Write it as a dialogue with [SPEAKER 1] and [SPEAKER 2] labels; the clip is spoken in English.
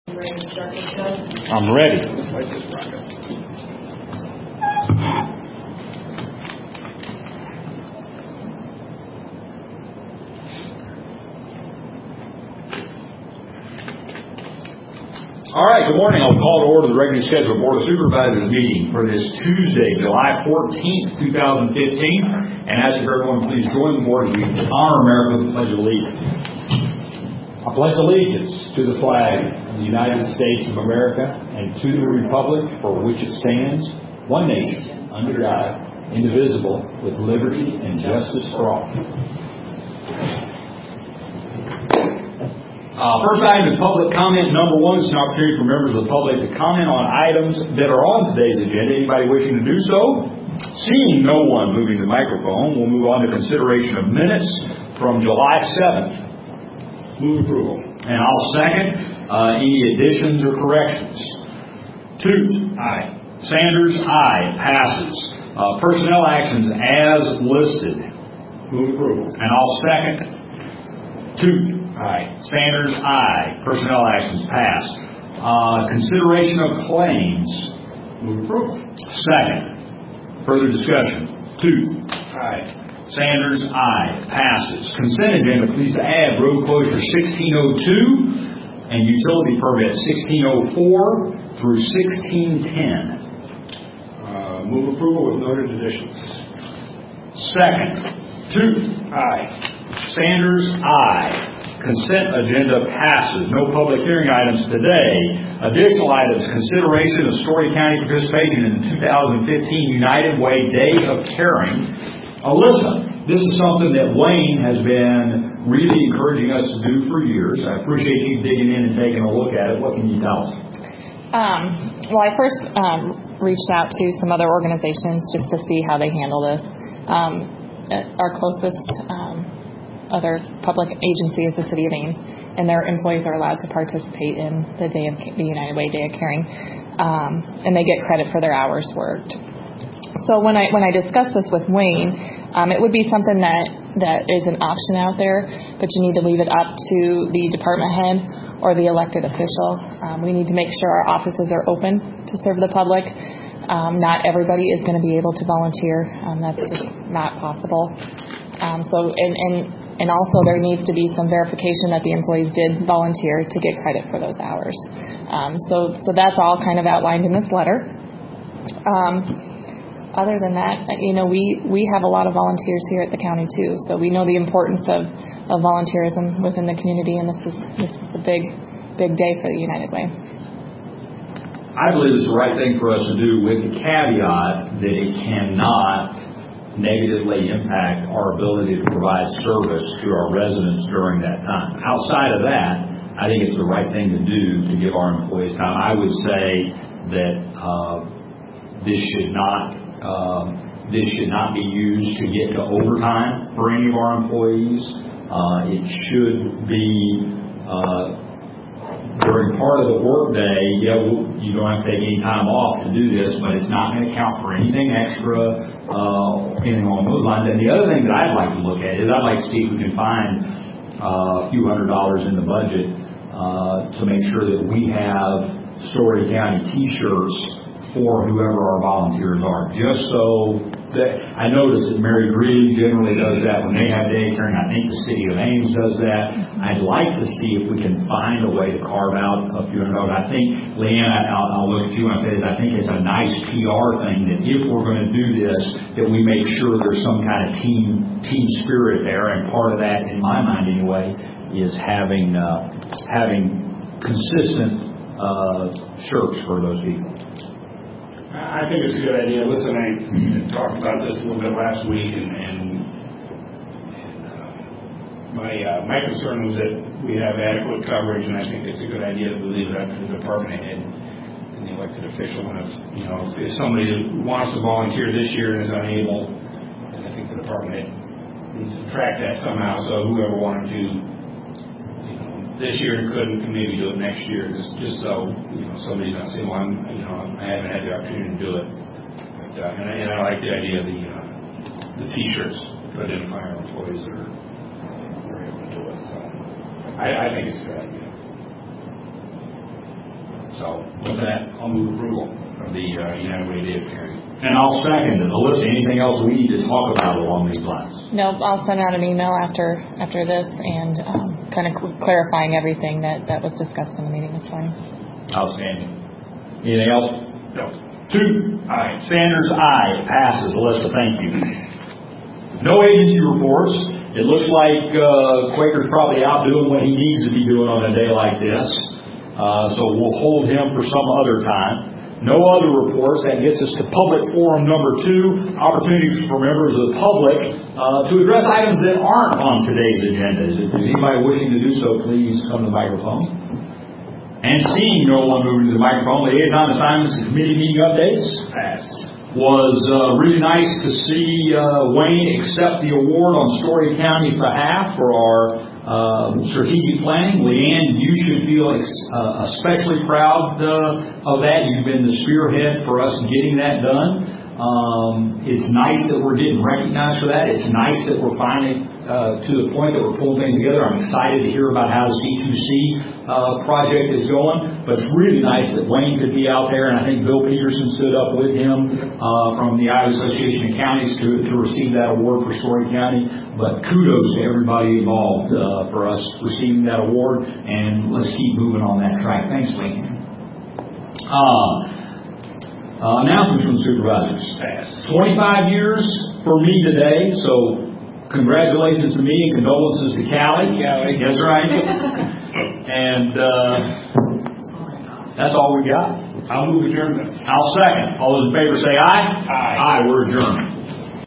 [SPEAKER 1] Ready to start this show?
[SPEAKER 2] I'm ready. All right, good morning. I'll call to order the regularly scheduled Board of Supervisors meeting for this Tuesday, July 14th, 2015. And as everyone, please join the board as we honor America with the Pledge of Allegiance. I pledge allegiance to the flag of the United States of America and to the republic for which it stands, one nation, under God, indivisible, with liberty and justice for all. First item is public comment. Number one, it's an opportunity for members of the public to comment on items that are on today's agenda. Anybody wishing to do so? Seeing no one moving the microphone, we'll move on to consideration of minutes from July 7th. Move approval. And I'll second any additions or corrections. Toots. Aye. Sanders. Aye. Passes. Personnel actions as listed. Move approval. And I'll second. Toots. Aye. Sanders. Aye. Personnel actions pass. Consideration of claims. Move approval. Second. Further discussion. Toots. Aye. Sanders, aye. Passes. Consent agenda, please add road closure 1602 and utility permit 1604 through 1610.
[SPEAKER 3] Move approval with noted additions.
[SPEAKER 2] Second. Toots. Aye. Sanders, aye. Consent agenda passes. No public hearing items today. Additional items, consideration of Story County participation in the 2015 United Way Day of Caring. Alyssa, this is something that Wayne has been really encouraging us to do for years. I appreciate you digging in and taking a look at it. What can you tell us?
[SPEAKER 4] Well, I first reached out to some other organizations just to see how they handle this. Our closest other public agency is the City of Ames, and their employees are allowed to participate in the United Way Day of Caring, and they get credit for their hours worked. So when I discussed this with Wayne, it would be something that is an option out there, but you need to leave it up to the department head or the elected official. We need to make sure our offices are open to serve the public. Not everybody is going to be able to volunteer. That's just not possible. And also there needs to be some verification that the employees did volunteer to get credit for those hours. So that's all kind of outlined in this letter. Other than that, we have a lot of volunteers here at the county too, so we know the importance of volunteerism within the community, and this is a big day for the United Way.
[SPEAKER 2] I believe it's the right thing for us to do, with the caveat that it cannot negatively impact our ability to provide service to our residents during that time. Outside of that, I think it's the right thing to do to give our employees time. I would say that this should not be used to get to overtime for any of our employees. It should be during part of the workday. You don't have to take any time off to do this, but it's not going to count for anything extra, anything along those lines. And the other thing that I'd like to look at is I'd like to see if we can find a few $100s in the budget to make sure that we have Story County T-shirts for whoever our volunteers are. Just so that I notice that Mary Green generally does that when they have day caring. I think the City of Ames does that. I'd like to see if we can find a way to carve out a few $100. I think, Leanne, I'll look at you and say this. I think it's a nice PR thing that if we're going to do this, that we make sure there's some kind of team spirit there. And part of that, in my mind anyway, is having consistent shirts for those people.
[SPEAKER 3] I think it's a good idea. Listen, I talked about this a little bit last week, and my concern was that we have adequate coverage, and I think it's a good idea to leave it up to the department head and the elected official. And if somebody wants to volunteer this year and is unable, then I think the department head needs to track that somehow. So whoever wanted to this year and couldn't, can maybe do it next year, just so somebody's not saying, well, I haven't had the opportunity to do it. But, and I like the idea of the T-shirts to identify our employees that are able to do it. So I think it's a good idea. So with that, I'll move approval of the United Way Day of Caring.
[SPEAKER 2] And I'll second it. Alyssa, anything else we need to talk about along these lines?
[SPEAKER 4] No, I'll send out an email after this and kind of clarifying everything that was discussed in the meeting this morning.
[SPEAKER 2] Outstanding. Anything else?
[SPEAKER 3] No.
[SPEAKER 2] 2. Aye. Sanders, aye. It passes. Alyssa, thank you. No agency reports. It looks like Quaker's probably out doing what he needs to be doing on a day like this. So we'll hold him for some other time. No other reports. That gets us to public forum number 2, opportunities for members of the public to address items that aren't on today's agenda. If there's anybody wishing to do so, please come to the microphone. And seeing no one moving to the microphone, liaison assignments and committee meeting updates. Was really nice to see Wayne accept the award on Story County's behalf for our strategic planning. Leanne, you should feel especially proud of that. You've been the spearhead for us getting that done. It's nice that we're getting recognized for that. It's nice that we're finally to the point that we're pulling things together. I'm excited to hear about how the C2C project is going, but it's really nice that Wayne could be out there, and I think Bill Peterson stood up with him from the Iowa Association of Counties to receive that award for Story County. But kudos to everybody involved for us receiving that award, and let's keep moving on that track. Thanks, Wayne. Announcements from the supervisors. 25 years for me today, so congratulations to me and condolences to Callie. That's right. And that's all we got.
[SPEAKER 3] I'll move adjournment.
[SPEAKER 2] I'll second. All those in favor say aye.
[SPEAKER 3] Aye.
[SPEAKER 2] We're adjourned.